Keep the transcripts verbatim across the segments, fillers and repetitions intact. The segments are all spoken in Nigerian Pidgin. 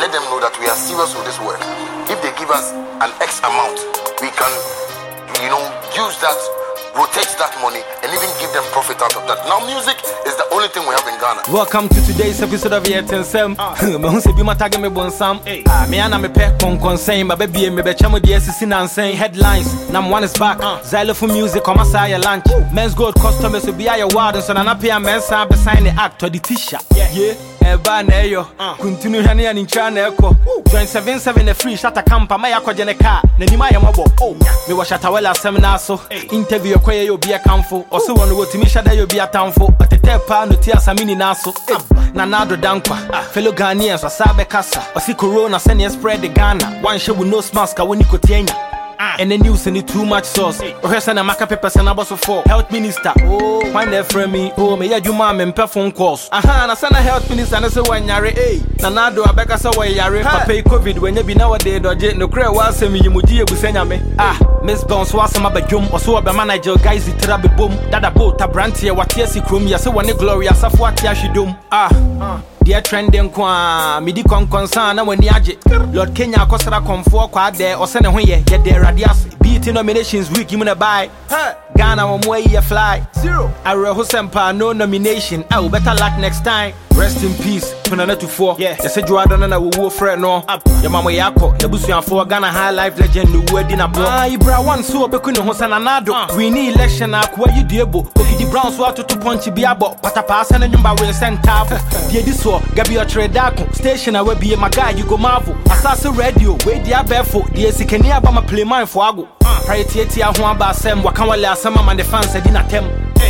let them know that we are serious with this work. If they give us an X amount, we can, you know, use that, rotate that money, and even give them profit out of that. Now, music is the only thing we have in Ghana. Welcome to today's episode of Yet and Sam. Me who say be my tag me bon sam. Ah, me and me pet con concern, but baby me be chamo the S C and saying headlines. Nam one is back. Xylophone music come aside your lunch. Men's gold customers will be at your ward, so na pay a men's sign beside the act or the t-shirt. Yeah, yeah. Eba na yo, continue hani ya nincha na eko. Join seven seven the free shata kampa maya kwa jene car. Na nima ya mabo. Me wa shata wela seminar so. Interview kwa yo be a kamfo. Oso wanu wo timi shada yo be a tamfo. Otete pa no tia samini naso. Na nado dankwa. Fellow Ghanaians wa sabe kasa. Osi corona send you spread the Ghana. One show with no mask when you kotienya. And the news need too much sauce. Professor na maka papers and about for health minister. Oh, why never me? Oh, me ya juma me mpe phone calls. Aha, na sana health minister na se wanyare eh. Na nado abeka sa wanyare. Papa COVID when you be nowadays doje no kre wa se mi yimuji ebusenya me. Ah, Miss Bounce wa sama badwom. Oso oba manager guys itira be bom. Dada boat abrantie watie si krom ya se wane glory asafo atia hwedom. Ah. Dear trending kwa midi kon concern na wani age Lord Kenya akosara komfo kwa de osene ho ye ye de radias beat nominations week you na buy Ghana wo mo ye fly zero Arre ho sempa no nomination I better luck next time rest in peace tunana to four yeah they say Juada na wo wo friend no ya mama yako ya busuanfo Ghana high life legend no wedi na bro ah ibra one so obeku ne ho sananado we need election akwa you diebo Okidi Brown so atoto punch biabo patapa asa na nyumba we sentabo die di so Gabi Otredako station awe be my guy you go marvel Asase radio we dia befo die sikani aba ma play mine for ago priority ho aba asem wakan wale asema man the fans edi na tem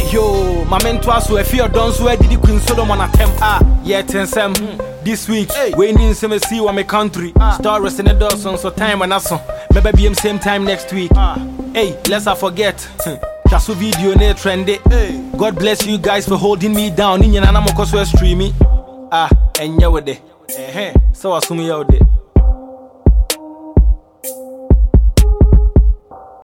yo mamento aso afio don so edi Queen Solomon atem ah Yet and Sam this week we need some see wa my country star resting Dawson so time and aso maybe be same time next week hey let's not forget Chasu video ne trendy God bless you guys for holding me down in yana mo so streaming ah enya wode eh eh so assume you de